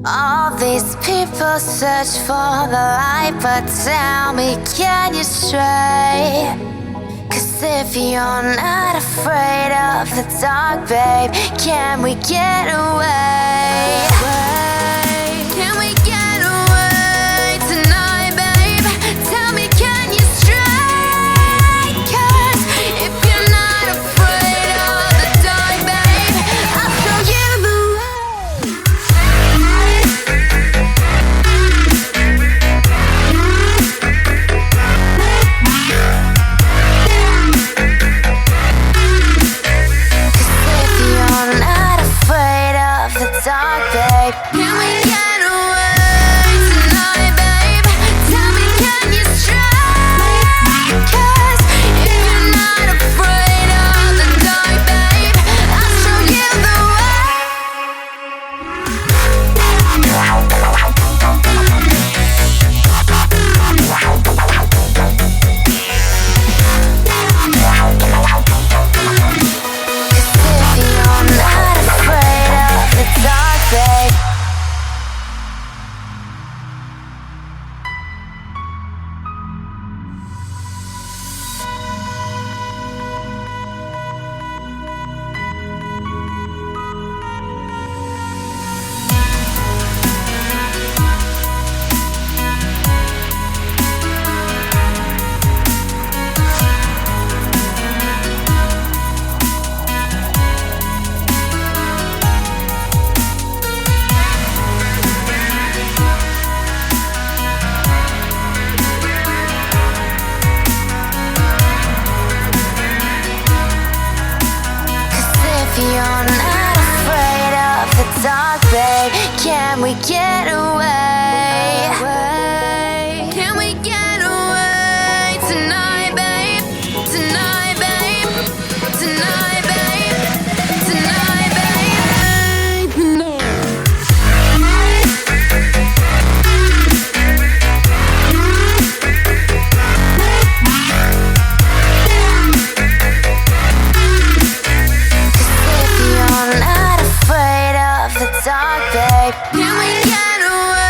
All these people search for the light, but tell me, can you stray? 'Cause if you're not afraid of the dark, babe, can we get away? Can we get away tonight, babe? Tell me, can you stray? 'Cause if you're not afraid of the dark, babe, I'll show you the way. Dark, babe, can we get away tonight, babe? Tell me, can you stray? 'Cause if you're not afraid of the dark, babe, I'll show you the way. You're not afraid of the dark, babe, can we get away? Can we get away tonight, babe? Tonight, babe. Tonight, babe. Tonight, babe. Dark, babe, can we get away?